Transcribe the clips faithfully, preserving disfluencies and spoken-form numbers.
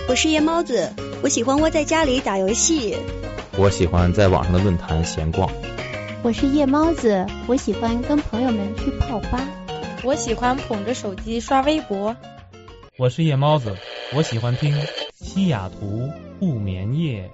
我是夜猫子，我喜欢窝在家里打游戏。 我喜欢在网上的论坛闲逛。 我是夜猫子，我喜欢跟朋友们去泡吧。 我喜欢捧着手机刷微博。 我是夜猫子，我喜欢听西雅图不眠夜。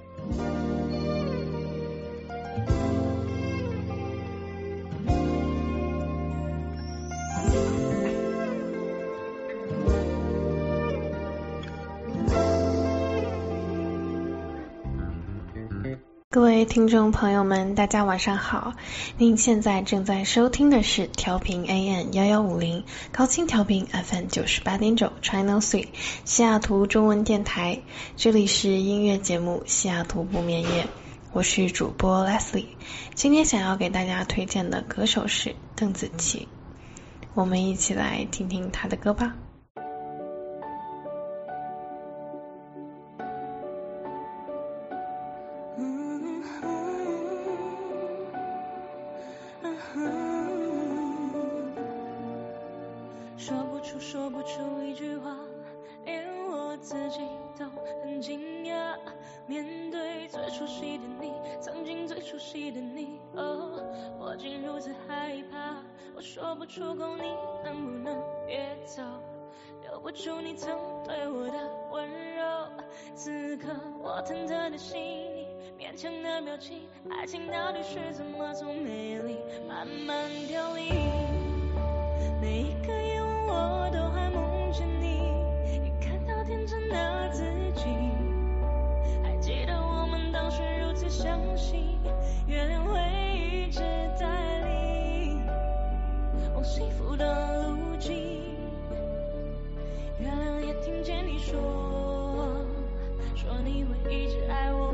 各位听众朋友们，大家晚上好，您现在正在收听的是调频 A M 一一五零 高清调频 F M 九十八点九 Channel three 西雅图中文电台，这里是音乐节目西雅图不眠夜，我是主播 Leslie。 今天想要给大家推荐的歌手是邓紫棋，我们一起来听听她的歌吧。 说不出说不出一句话，连我自己都很惊讶。面对最熟悉的你，曾经最熟悉的你，哦，我竟如此害怕。我说不出口，你能不能别走？留不住你曾对我的温柔。此刻我忐忑的心里，勉强的表情，爱情到底是怎么从美丽慢慢凋零？每一个夜晚我都还梦着你，也看到天真的自己。还记得我们当时如此相信，月亮会一直带领往幸福的路径。月亮也听见你说，说你会一直爱我。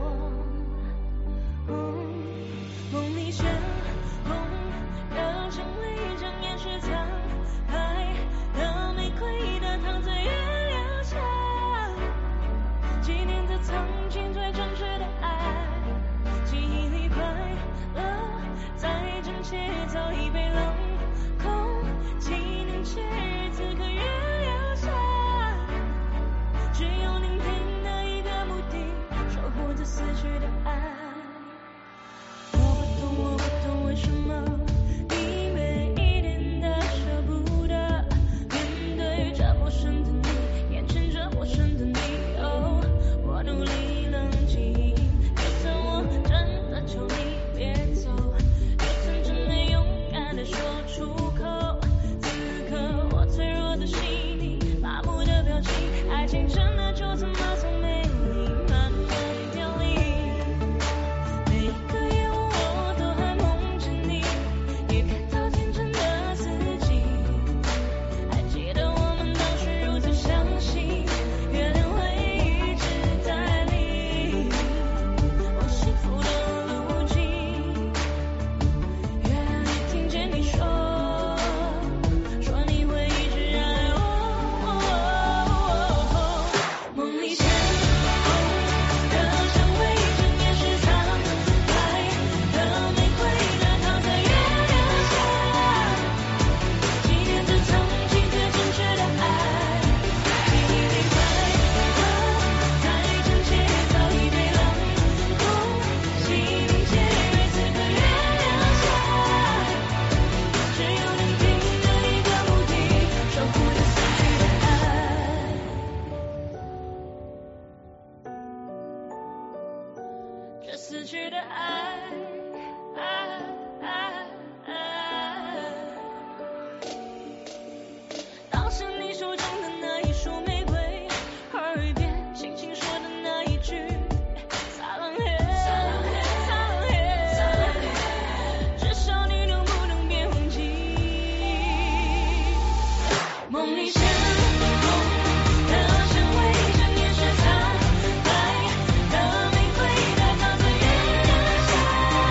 嗯，梦里鲜红的成为一张眼是苍白的玫瑰的躺在月亮下，纪念着曾经最真挚的爱。记忆里快乐在真切早已被冷空，纪念节日此刻月亮下，只有聆听的一个目的，守护着死去的爱。我不懂我不懂为什么你每一点的舍不得，面对这陌生的你，眼前这陌生的你，哦，我努力冷静，就算我真的求你别走，就算真没勇敢的说出口，此刻我脆弱的心里，麻木的表情，爱情真的就这么从美丽慢慢凋零。每一个夜晚我都还梦着你，也看到天真的自己。还记得我们当时如此相信，月亮会一直带领往幸福的路径。月亮也听见你说，说你会一直爱我。梦里鲜红的香味，正也是苍白的玫瑰的躺在月亮下，纪念着曾经最真挚的爱。记忆里快乐太真切早已被冷空，纪念节日此刻月亮下，只有聆听的一个目的，守护着死去的爱。这死去的爱，爱爱爱。当时你手中的那一束玫瑰，耳边轻轻说的那一句撒浪嘿，撒浪嘿，撒浪嘿，至少你能不能别忘记？梦里鲜红的香味，正也是苍白的玫瑰的躺在月亮下，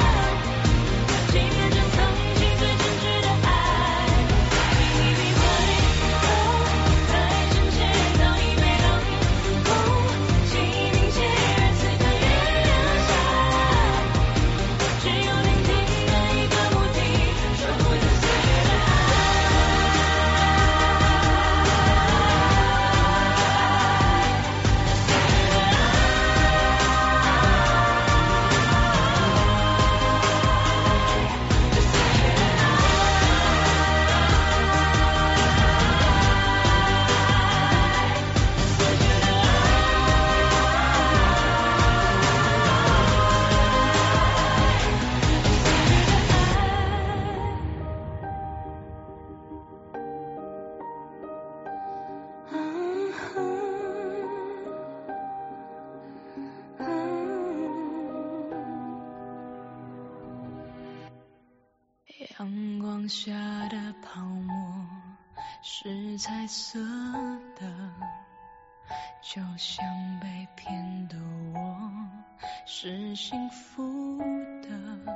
光下的泡沫是彩色的，就像被骗的我是幸福的，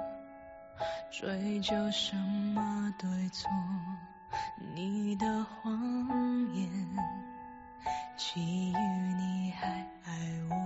追究什么对错，你的谎言基于你还爱我，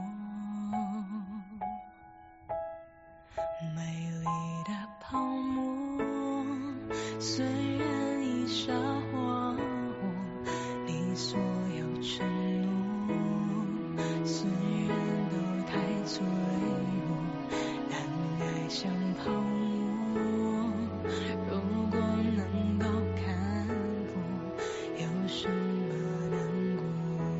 美丽的泡沫虽然已沙化我，你所有承诺虽然都太脆弱，但爱像泡沫，如果能够看破，有什么难过？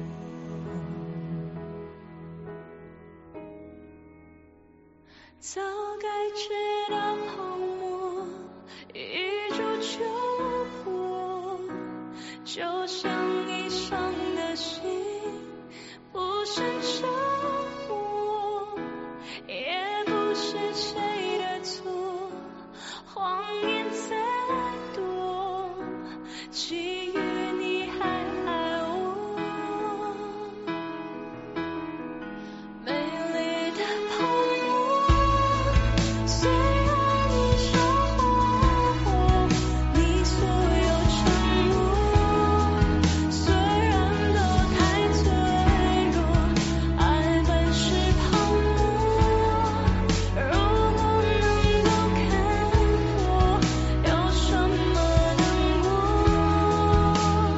早该知道泡沫一触就破，就像已伤的心不是折磨，也不是谁的错，谎言再多，基于你还爱我，美丽的泡沫虽然已沙化我，你所有承诺虽然都太脆弱，爱本是泡沫，如果能够看破，有什么难过？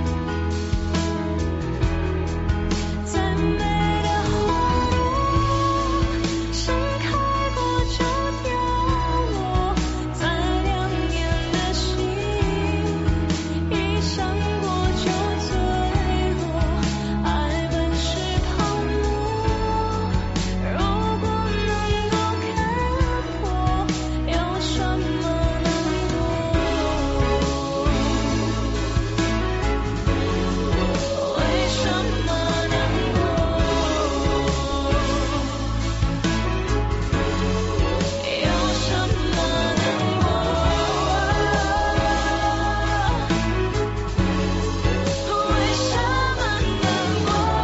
再美的花朵盛开过就凋落，再亮眼的星一闪过就坠落，爱本是泡沫，如果能够看破，有什么难过？为什么难过？有什么难过？为什么难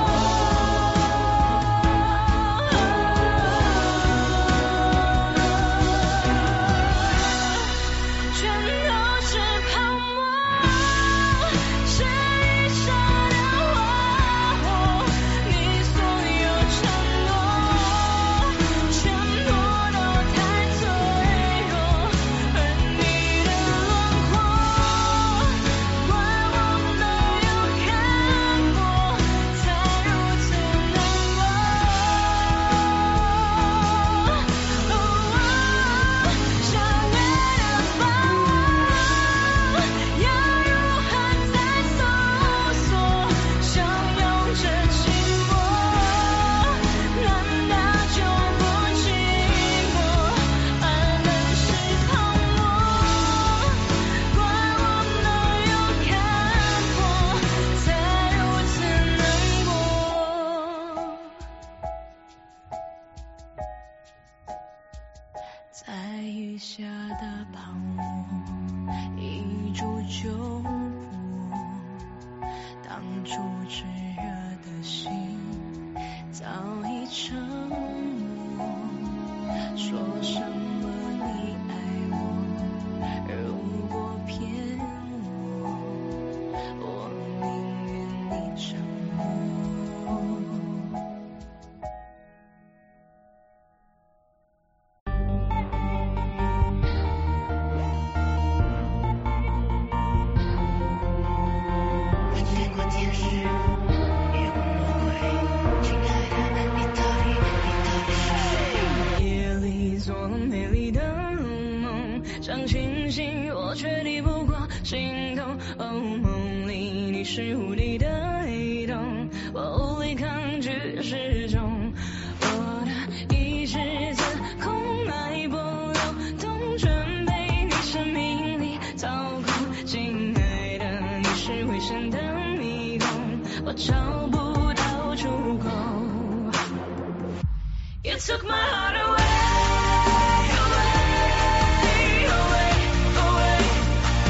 过？全都是泡沫，是一刹的花火，你所有承诺全部都太脆弱，而你的轮廓怪我没有看破，才如此难过。想念的把握，要如何再搜索？相拥着寂寞，难道就不寂寞？爱本是泡沫，怪我没有看破，才如此难过。在雨下的泡沫一触就破，当初炽热的心早已沉默，说什么你爱我，如果骗我，我宁愿你沉默。 见过天使，遇过魔鬼，亲爱的，你到底，你到底是谁？ 夜里做了美丽的梦，想清醒我却抵不过心痛。哦，梦里你是无敌的黑洞，我无力抗拒失重。我的意识自空脉搏流动，准备你生命里操控。亲爱的，你是危险的迷宫，我找不到出口。You took my heart away, away, away, away.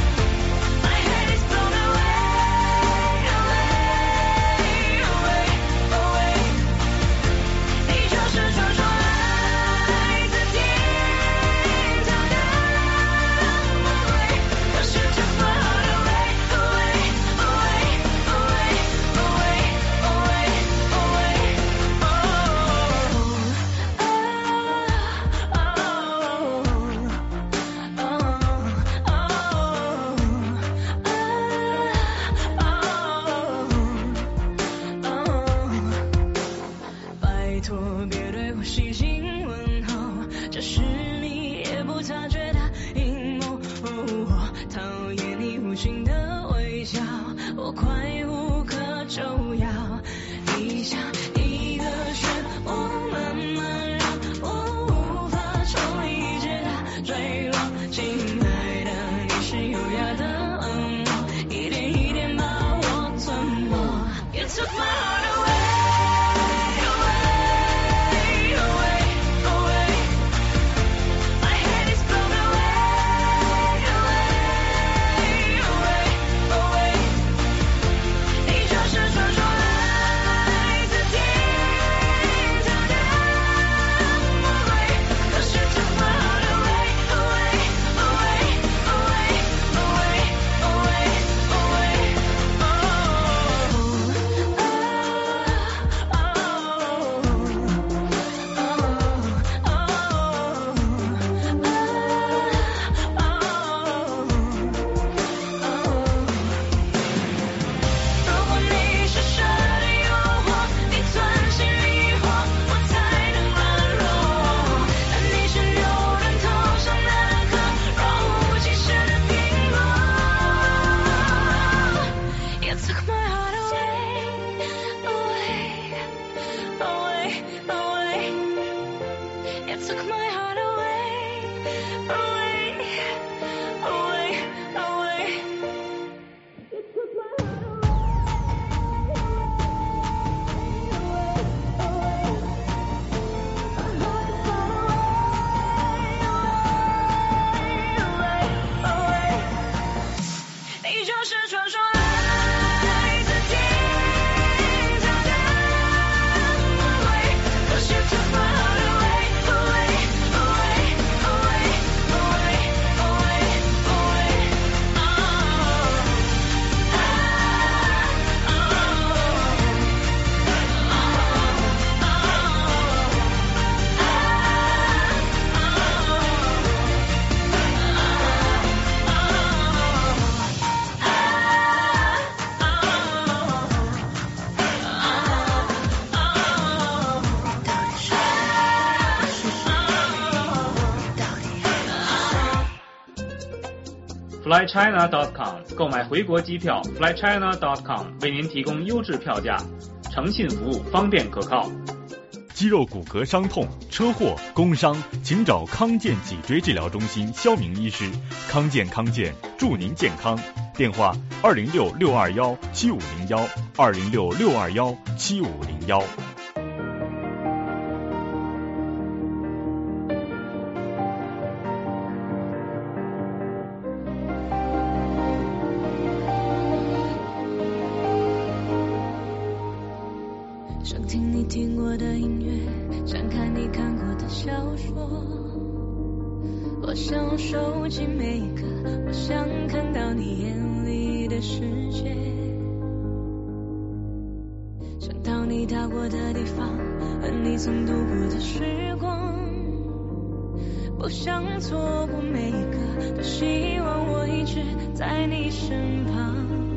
fly china dot com 购买回国机票 fly china dot com 为您提供优质票价，诚信服务，方便可靠。 肌肉骨骼伤痛、车祸、工伤，请找康健脊椎治疗中心肖明医师。康健康健，祝您健康。电话二零六六二幺七五零幺，二零六六二幺七五零幺。 想听你听过的音乐，想看你看过的小说，我想收集每一个，我想看到你眼里的世界，想到你到过的地方和你曾度过的时光，不想错过每一个，多希望我一直在你身旁，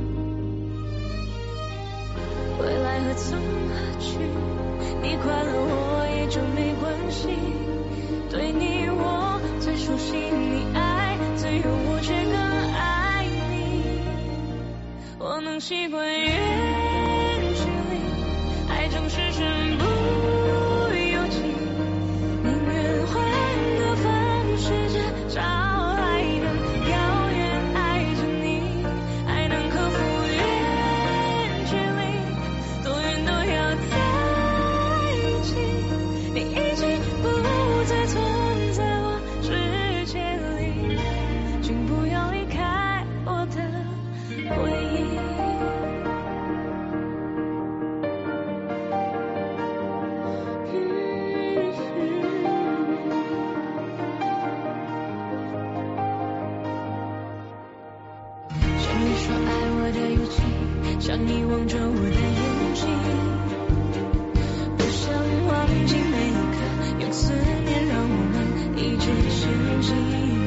未来何从何去，你快乐我也就没关系，对你我最熟悉，你爱最有我却更爱你，我能习惯远距离，爱总是身不由己，宁愿换个方式至少还能遥远爱着你，还能克服远距离，多远都要在一起，你已经不再存在我世界里，请不要离开我的回忆。像你说爱我的语气，像你望着我的眼睛，不想忘记每一刻用思念让我们一直前进，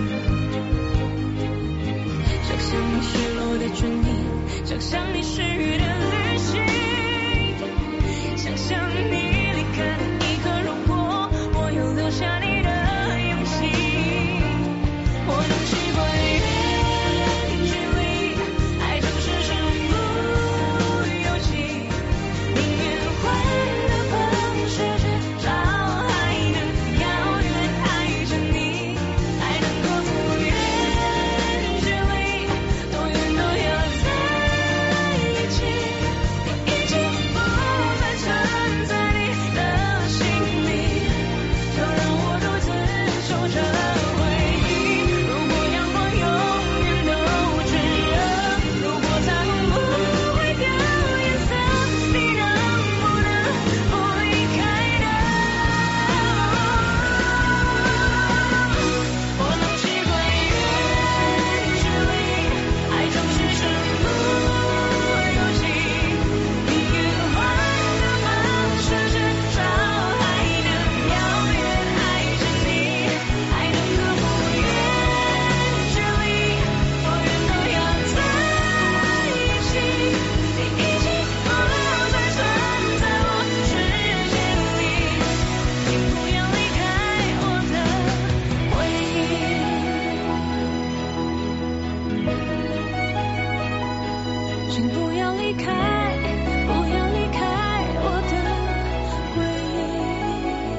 想象你失落的唇印，想象你失语的旅行，想象你离开的一刻，如果我有留下你的勇气，我能习惯远距离，爱总是身不由己，宁愿换个方式至少还能遥远爱着你，还能克服远距离，多远都要在一起，你已经不再存在你的心里，就让我独自守着回忆，如果阳光永远都炙热，如果彩虹不会掉颜色，你能不能不离开呢？我能习惯远距离，爱总是身不由己，宁愿换个方式至少还能遥远爱着你，还能克服远距离，多远都要在一起，你已经不再存在我世界里，请不要离开我的回忆，请不要离开，不要离开我的回忆。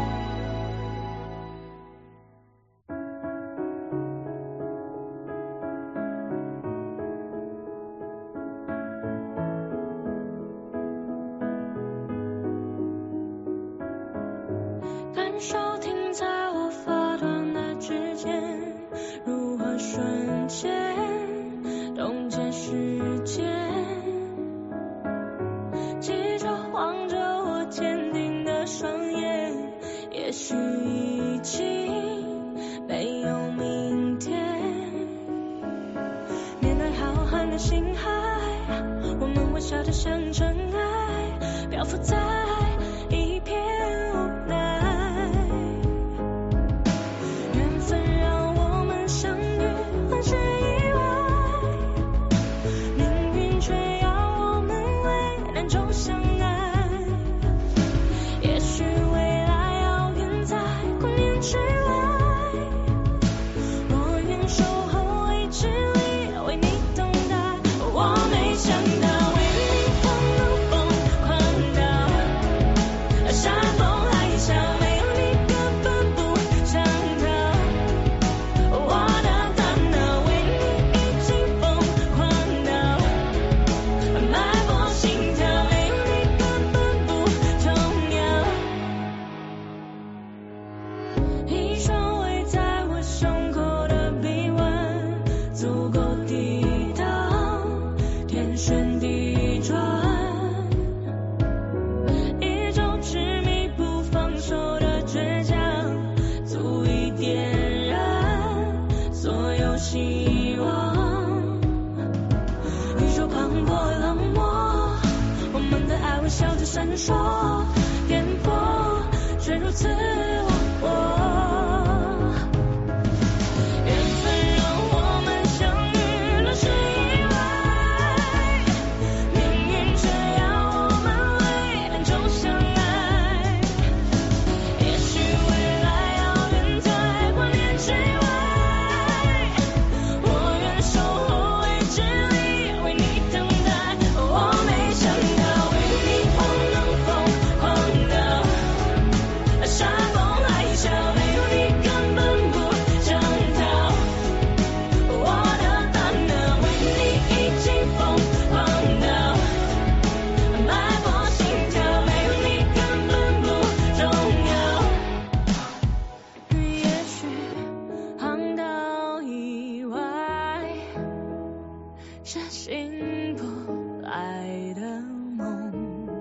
感受停在我发端的指尖，如何瞬间冻结时间，记着望着我坚定的双眼，也许已经没有明天，面对浩瀚的星海，我们微笑得像尘埃，漂浮在一片无奈， 人说颠簸却如此忘我。缘分让我们相遇了是意外，命运却要我们为两周相爱。也许未来遥远在光年之外，我愿守候未知里为你等待。我没想到为你狂能疯狂到山崩海啸，没有你根本不想逃。我的大脑为你已经疯狂到脉搏心跳，没有你根本不重要。也许航道以外是醒不来的梦，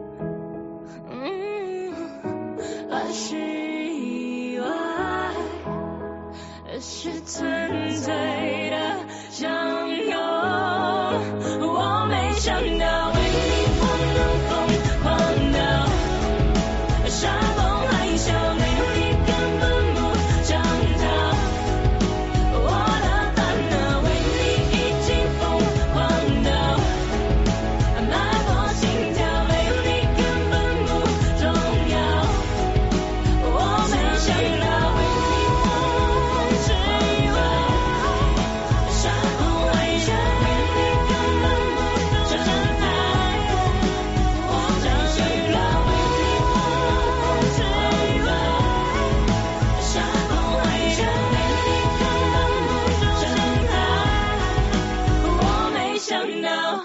嗯，还是意外，是纯粹的相拥。我没想到为你狂能疯狂到山崩海啸，没有你根本不想逃。我的大脑为你已经疯狂到脉搏心跳，没有你根本不重要。我没想到为你疯是意外，山崩海啸，没有你根本不想逃。我没想到为你疯是意外，山崩海啸，没有你根本不想逃。我没想到。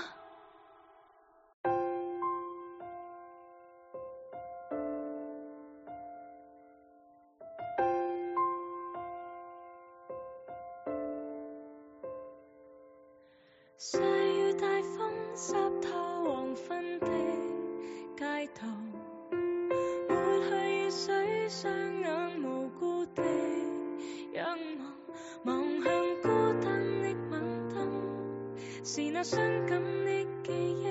細雨大風濕透黃昏的街頭，抹去雨水，雙眼無辜地仰望，望向孤單的晚燈，是那傷感的記憶，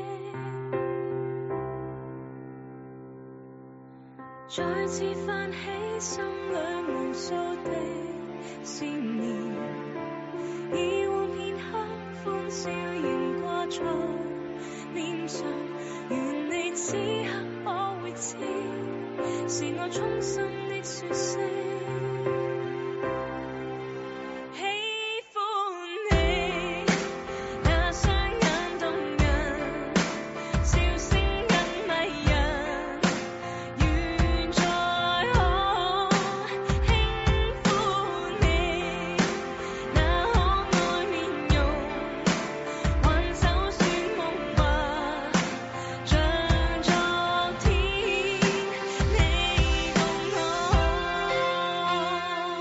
再次泛起心裏無數的思念，以往片刻歡笑仍掛在臉上，願你此刻可會知，是我衷心的說聲喜歡你。那雙眼動人，笑聲引迷人，願再可輕撫你。那可愛面容，還就算夢話，像昨天你共我。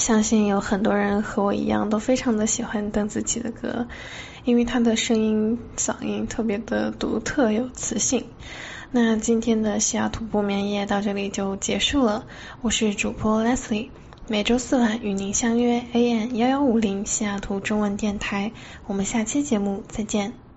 相信有很多人和我一样都非常的喜欢邓紫棋的歌，因为她的声音嗓音特别的独特有磁性。那今天的西雅图不眠夜到这里就结束了，我是主播 Leslie， 每周四晚与您相约 A M 一一五零西雅图中文电台，我们下期节目再见。